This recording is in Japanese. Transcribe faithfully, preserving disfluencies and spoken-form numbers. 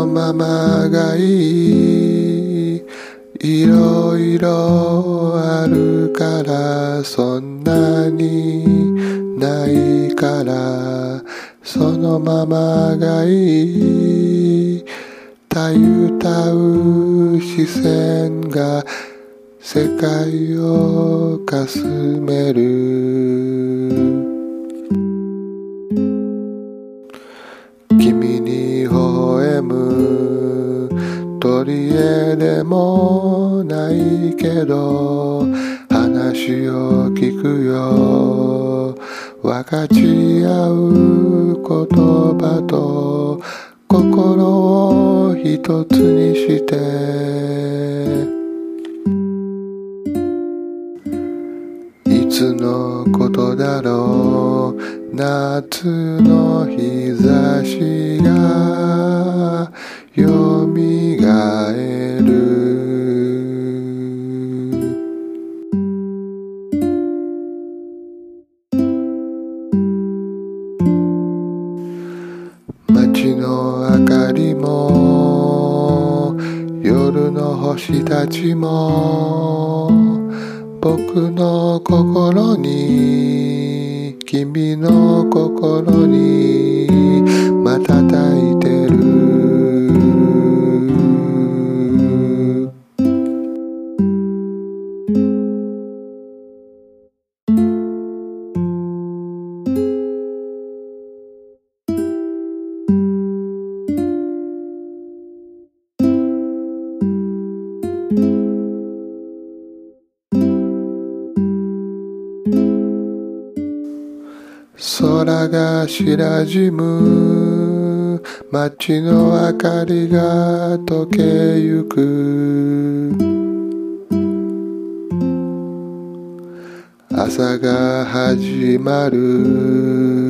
のままがいい。いろいろあるからそんなにないから、そのままがいい。たゆたう視線が世界をかすめる。君に微笑む取り柄でもないけど、話を聞くよ。分かち合う言葉と心を一つにして、いつのことだろう、夏の日差しがよみがえる。街の明かりも夜の星たちも、僕の心に君の心に瞬いてる。空が白じむ、街の明かりが溶けゆく。朝が始まる。